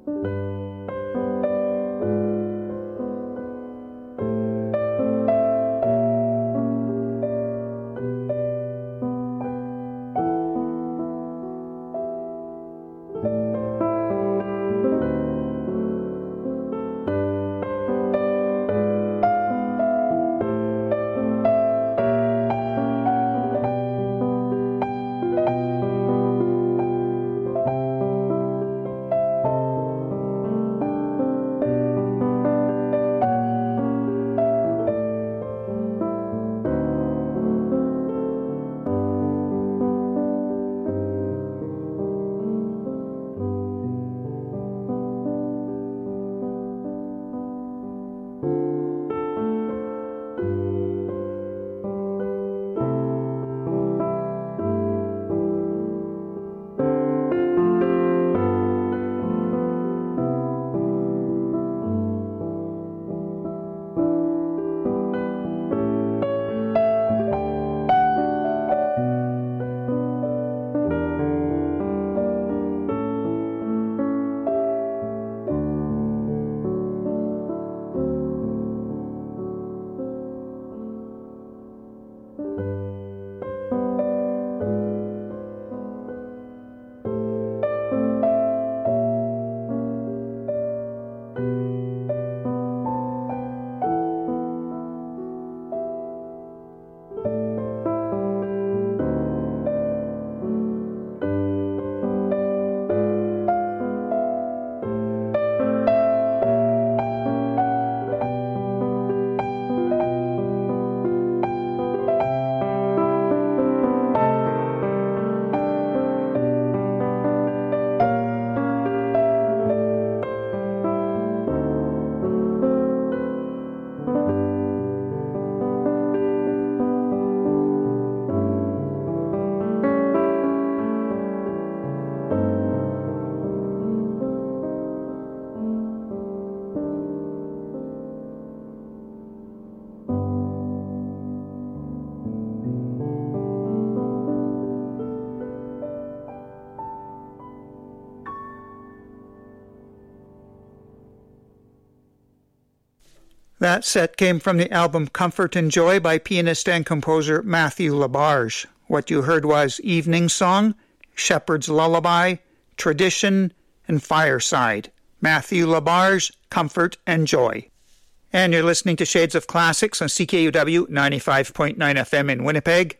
That set came from the album Comfort and Joy by pianist and composer Matthew LaBarge. What you heard was Evening Song, Shepherd's Lullaby, Tradition, and Fireside. Matthew LaBarge, Comfort and Joy. And you're listening to Shades of Classics on CKUW 95.9 FM in Winnipeg.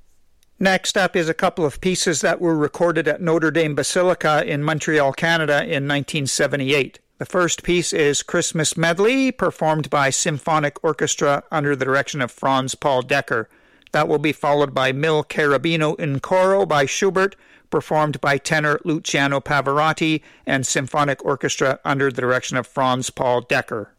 Next up is a couple of pieces that were recorded at Notre Dame Basilica in Montreal, Canada in 1978. The first piece is Christmas Medley, performed by Symphonic Orchestra under the direction of Franz Paul Decker. That will be followed by Mil Carabino in Coro by Schubert, performed by tenor Luciano Pavarotti and Symphonic Orchestra under the direction of Franz Paul Decker.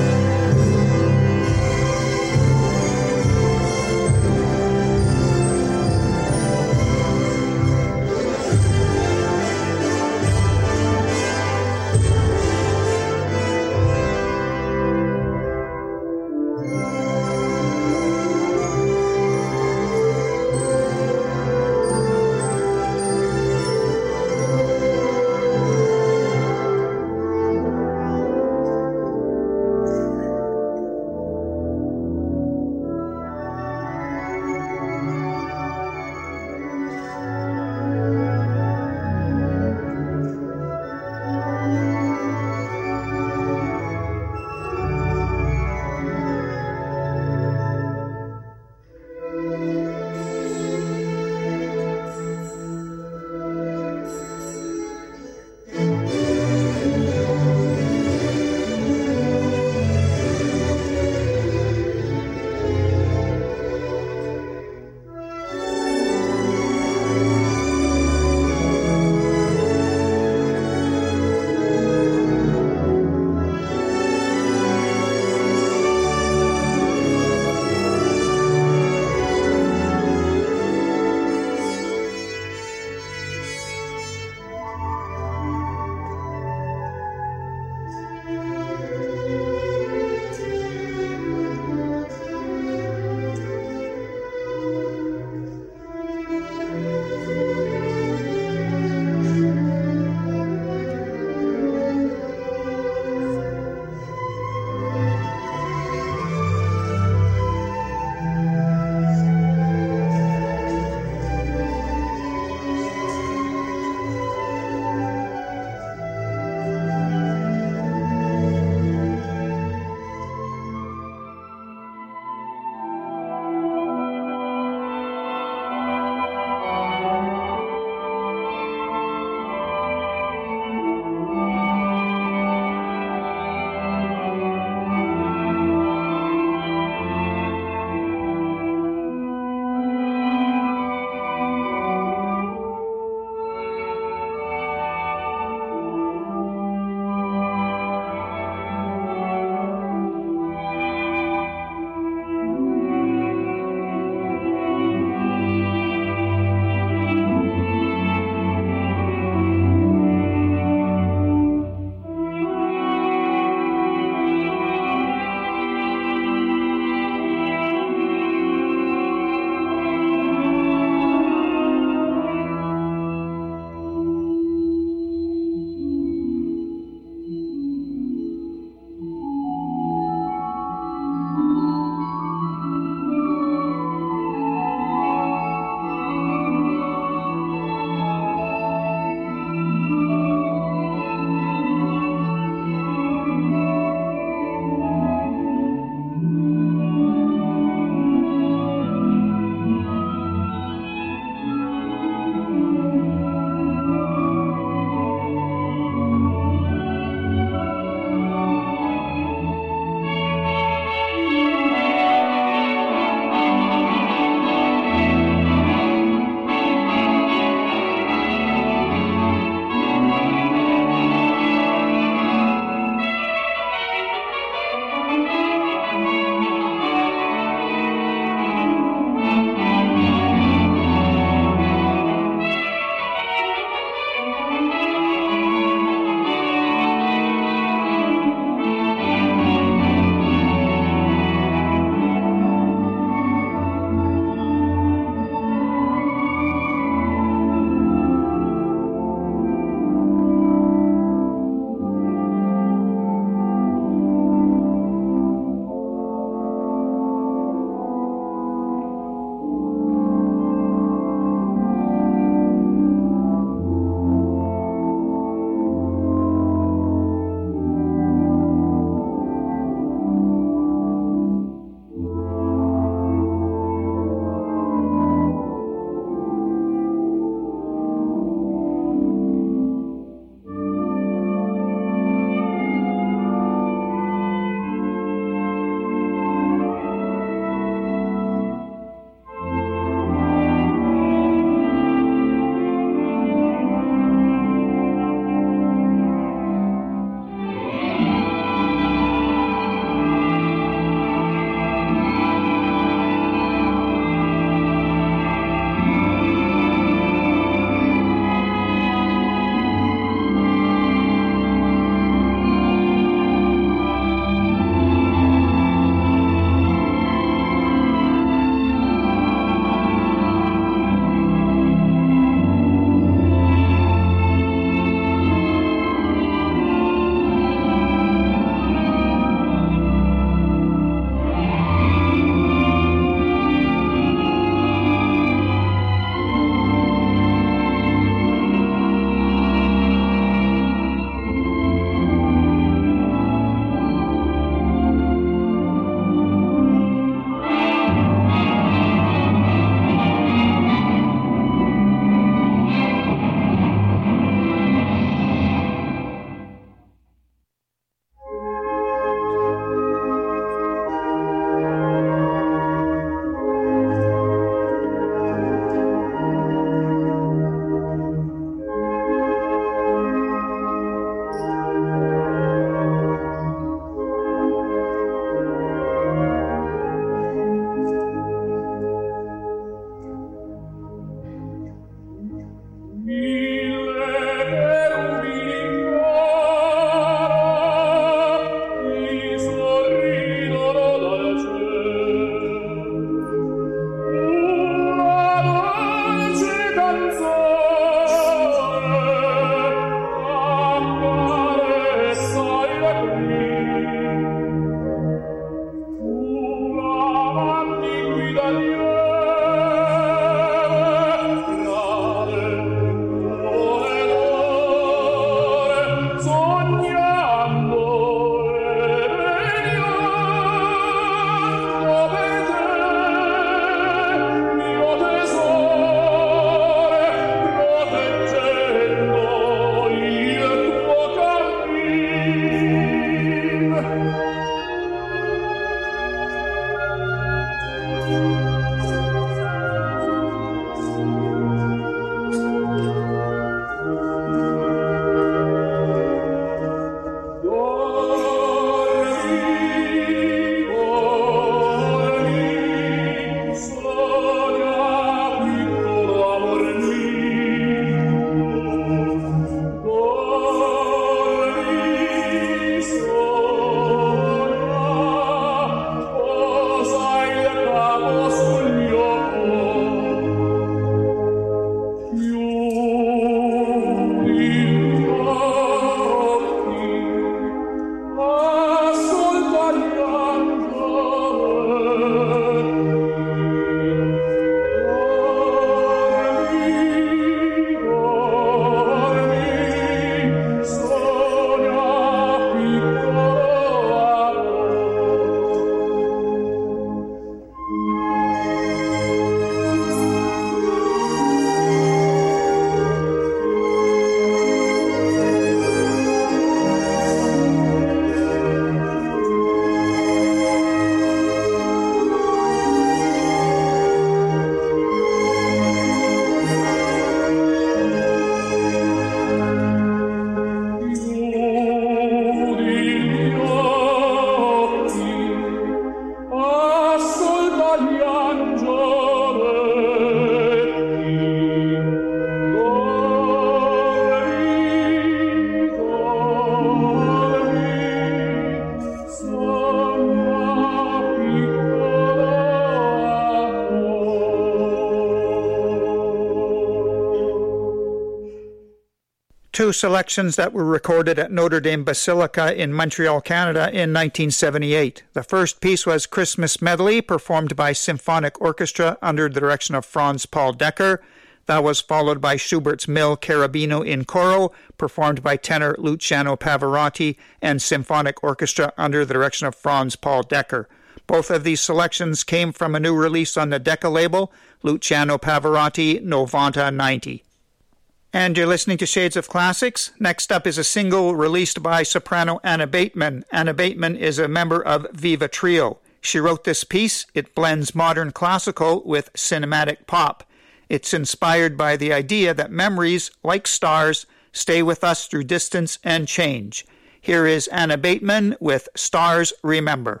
Two selections that were recorded at Notre Dame Basilica in Montreal, Canada in 1978. The first piece was Christmas Medley, performed by Symphonic Orchestra under the direction of Franz Paul Decker. That was followed by Schubert's Mille Carabino in Coro, performed by tenor Luciano Pavarotti and Symphonic Orchestra under the direction of Franz Paul Decker. Both of these selections came from a new release on the Decca label, Luciano Pavarotti Novanta 90. And you're listening to Shades of Classics. Next up is a single released by soprano Anna Bateman. Anna Bateman is a member of Viva Trio. She wrote this piece. It blends modern classical with cinematic pop. It's inspired by the idea that memories, like stars, stay with us through distance and change. Here is Anna Bateman with Stars Remember.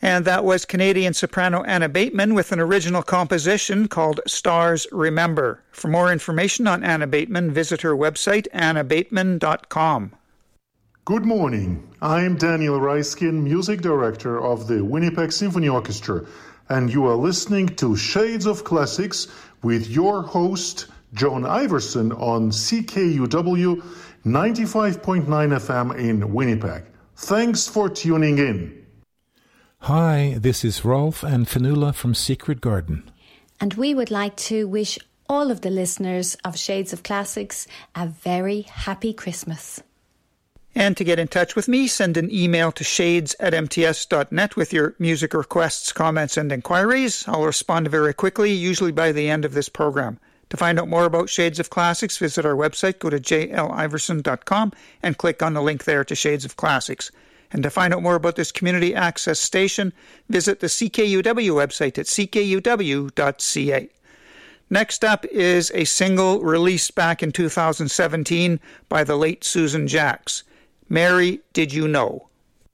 And that was Canadian soprano Anna Bateman with an original composition called Stars Remember. For more information on Anna Bateman, visit her website, annabateman.com. Good morning. I'm Daniel Reiskin, Music Director of the Winnipeg Symphony Orchestra, and you are listening to Shades of Classics with your host, Joan Iverson, on CKUW 95.9 FM in Winnipeg. Thanks for tuning in. Hi, this is Rolf and Fanula from Secret Garden. And we would like to wish all of the listeners of Shades of Classics a very happy Christmas. And to get in touch with me, send an email to shades@mts.net with your music requests, comments, and inquiries. I'll respond very quickly, usually by the end of this program. To find out more about Shades of Classics, visit our website, go to jliverson.com and click on the link there to Shades of Classics. And to find out more about this community access station, visit the CKUW website at ckuw.ca. Next up is a single released back in 2017 by the late Susan Jacks. Mary, Did You Know?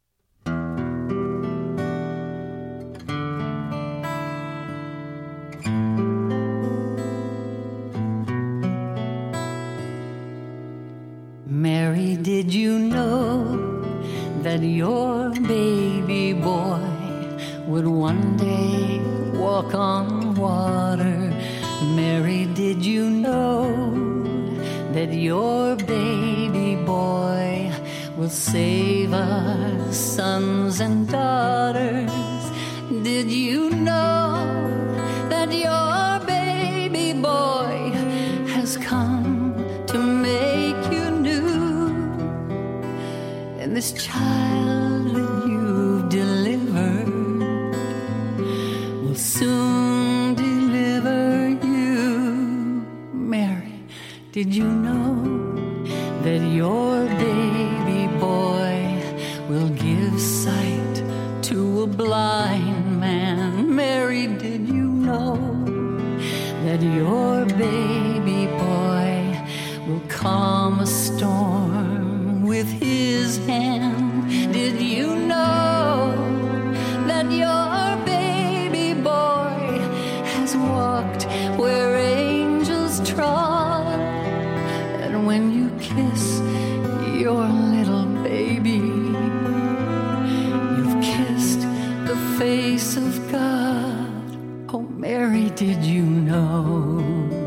Mary, did you know that your baby boy would one day walk on water? Mary, did you know that your baby boy will save our sons and daughters? Did you know that your baby boy has come to make you new? And this child that you've delivered will soon deliver you. Mary, did you know that your baby boy will give sight to a blind man? Mary, did you know that your baby boy will calm a storm with his hand? Did you know that your baby boy has walked where angels trod? And when you kiss your little baby, you've kissed the face of God. Oh, Mary, did you know?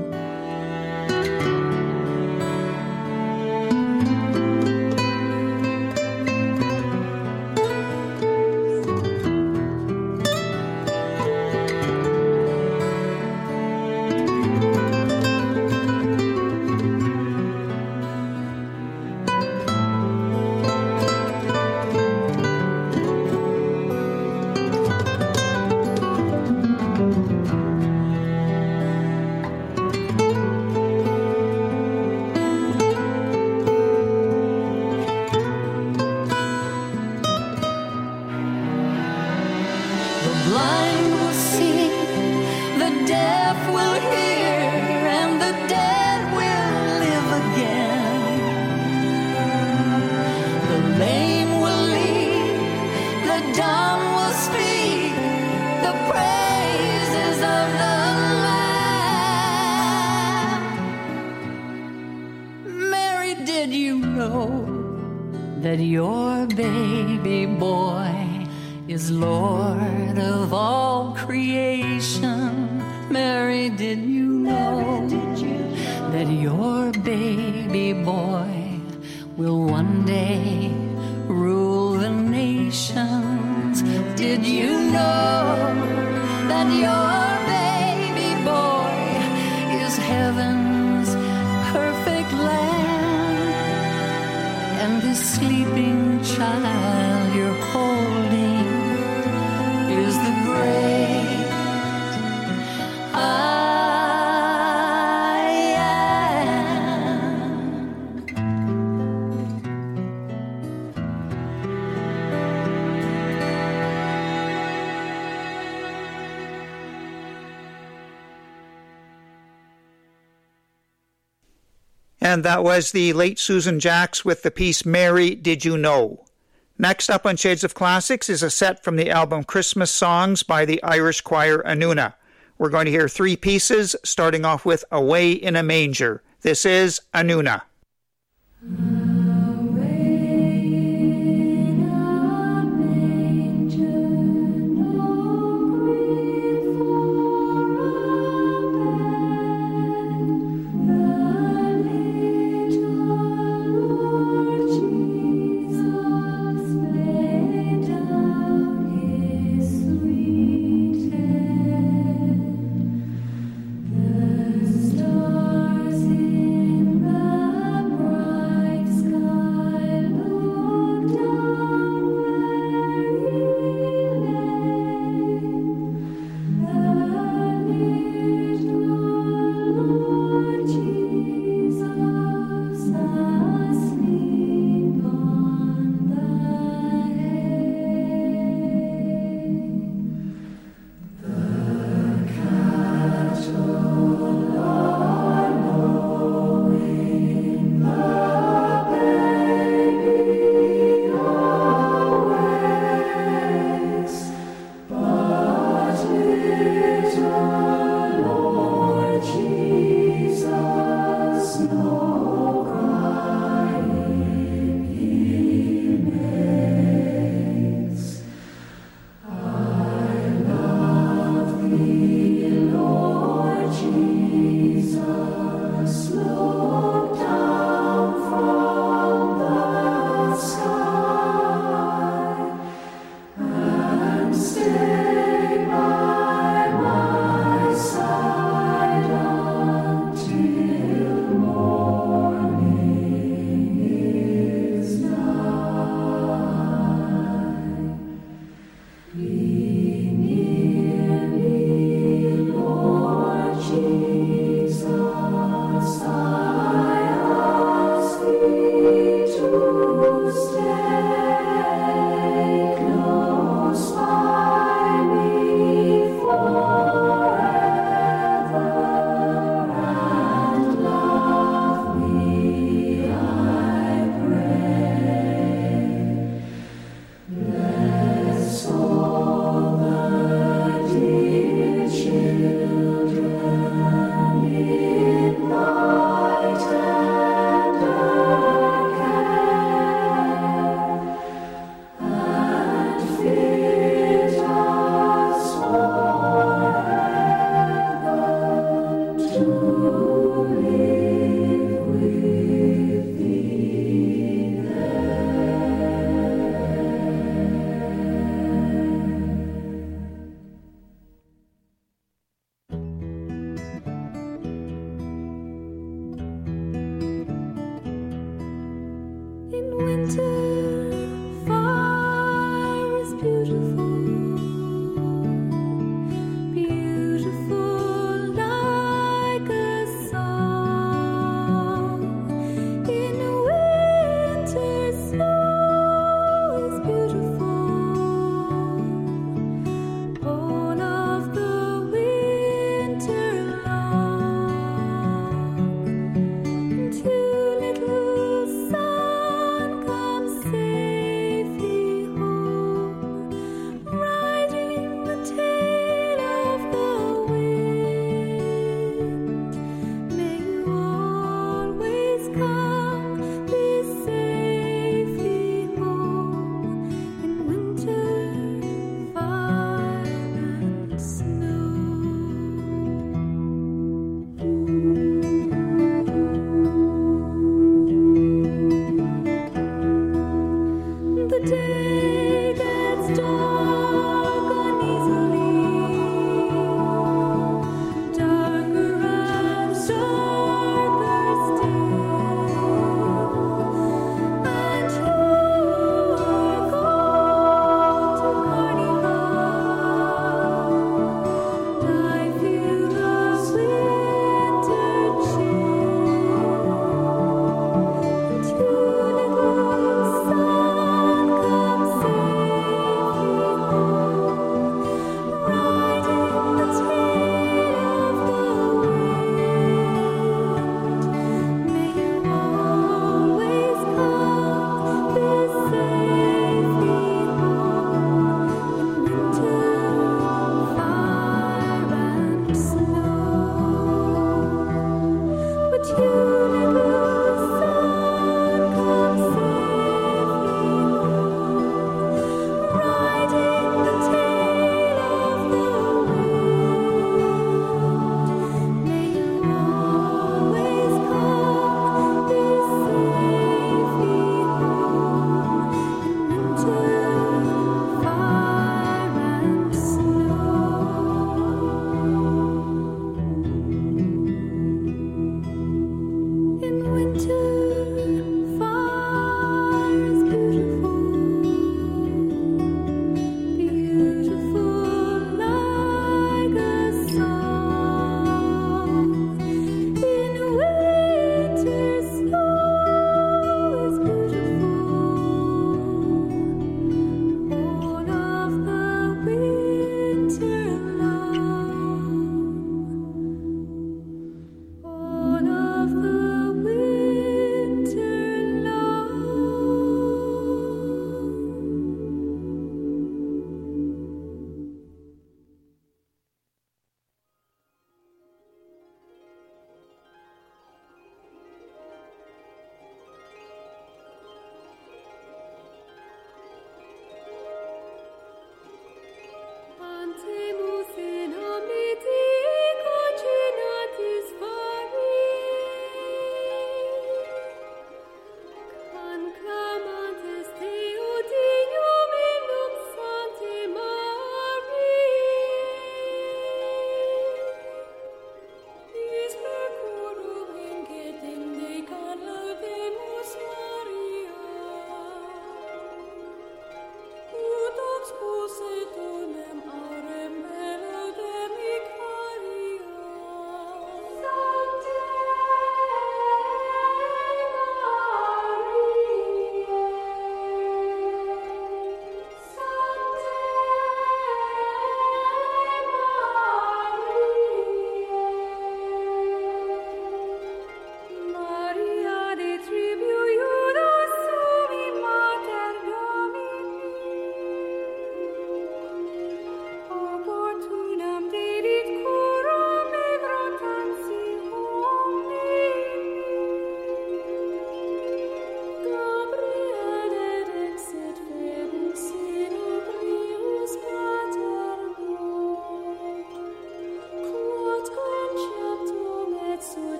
That your baby boy is Lord of all creation? Mary, did you know that your baby boy will one day rule the nations? Did you know that your baby boy is heaven's perfect land? And this sleeping child you're holding is the great I am. And that was the late Susan Jacks with the piece Mary, Did You Know? Next up on Shades of Classics is a set from the album Christmas Songs by the Irish choir Anuna. We're going to hear 3 pieces, starting off with Away in a Manger. This is Anuna.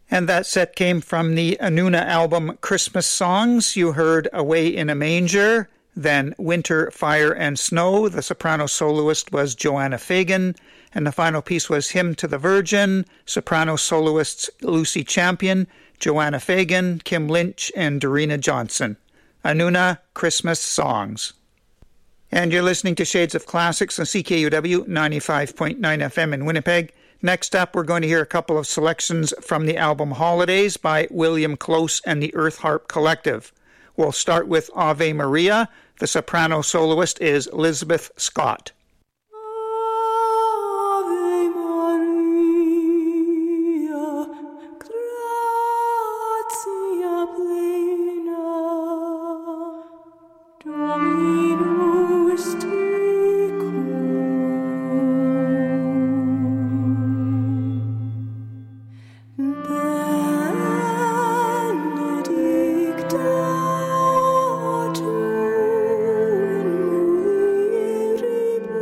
And that set came from the Anuna album Christmas Songs. You heard Away in a Manger, then Winter, Fire and Snow. The soprano soloist was Joanna Fagan. And the final piece was Hymn to the Virgin, soprano soloists Lucy Champion, Joanna Fagan, Kim Lynch, and Dorina Johnson. Anuna, Christmas Songs. And you're listening to Shades of Classics on CKUW 95.9 FM in Winnipeg. Next up, we're going to hear a couple of selections from the album Holidays by William Close and the Earth Harp Collective. We'll start with Ave Maria. The soprano soloist is Elizabeth Scott. Ave Maria, gratia plena, Dominus tecum, benedicta tu in mulieribus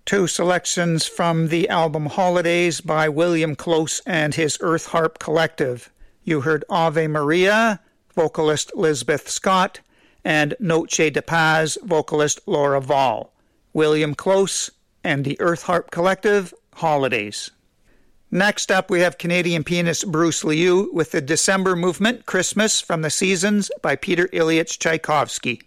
Two selections from the album Holidays by William Close and his Earth Harp Collective. You heard Ave Maria, vocalist Lisbeth Scott, and Noche de Paz, vocalist Laura Vall. William Close and the Earth Harp Collective, Holidays. Next up, we have Canadian pianist Bruce Liu with the December Movement, Christmas from the Seasons by Peter Ilyich Tchaikovsky.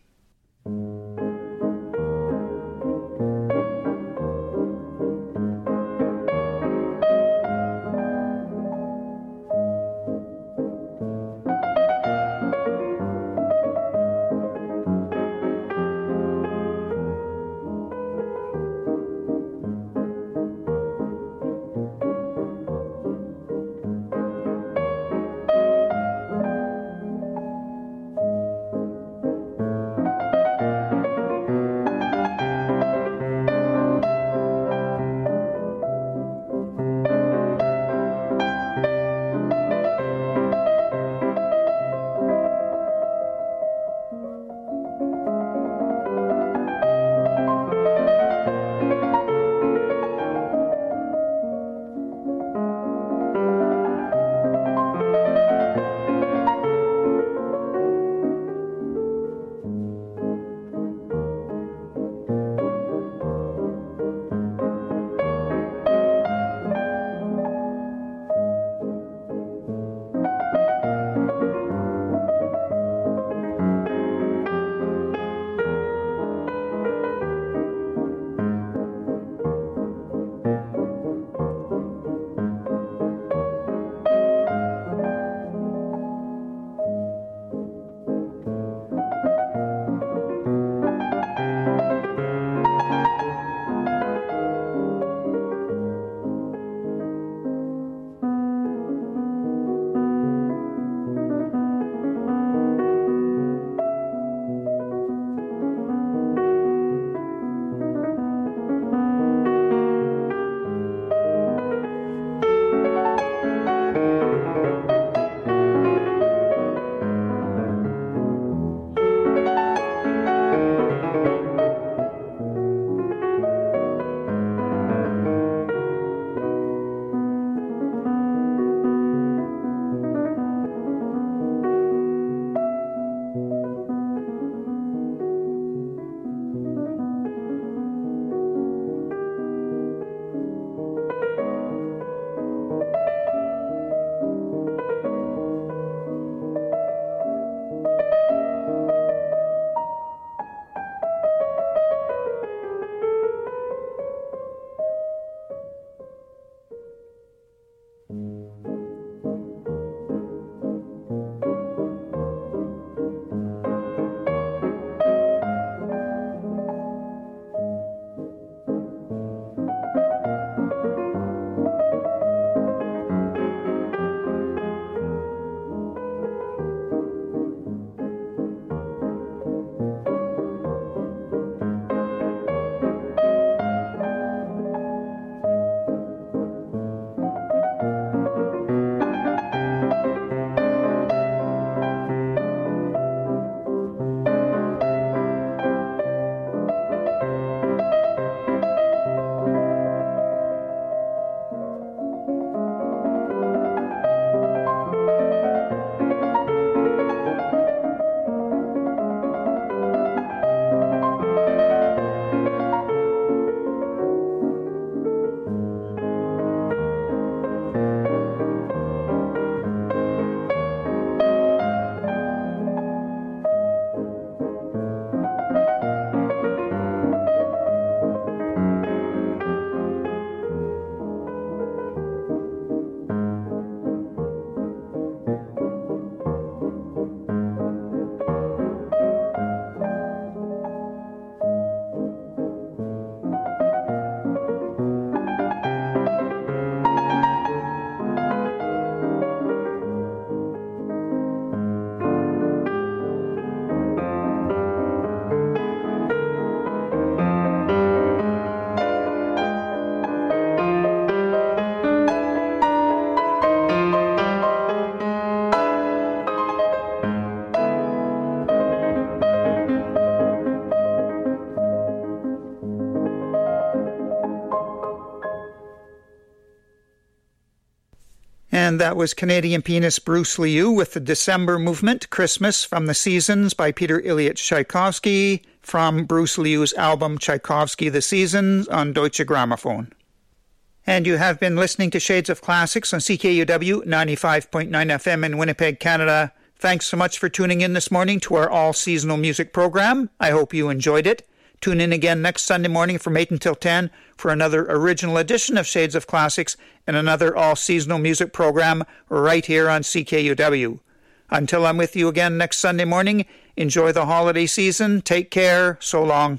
And that was Canadian pianist Bruce Liu with the December Movement, Christmas from the Seasons by Peter Ilyich Tchaikovsky from Bruce Liu's album Tchaikovsky the Seasons on Deutsche Grammophon. And you have been listening to Shades of Classics on CKUW 95.9 FM in Winnipeg, Canada. Thanks so much for tuning in this morning to our all-seasonal music program. I hope you enjoyed it. Tune in again next Sunday morning from 8 until 10 for another original edition of Shades of Classics and another all-seasonal music program right here on CKUW. Until I'm with you again next Sunday morning, enjoy the holiday season. Take care. So long.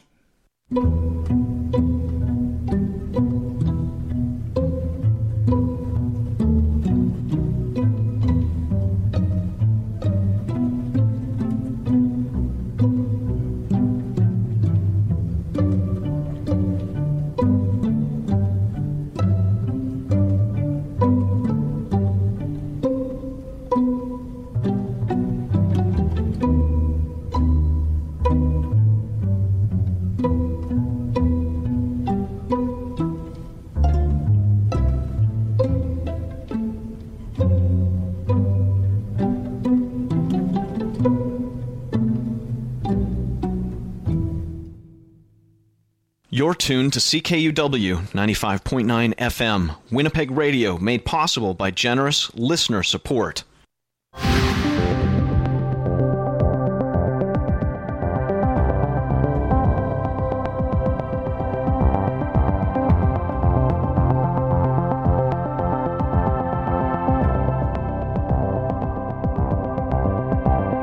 You're tuned to CKUW 95.9 FM, Winnipeg Radio, made possible by generous listener support.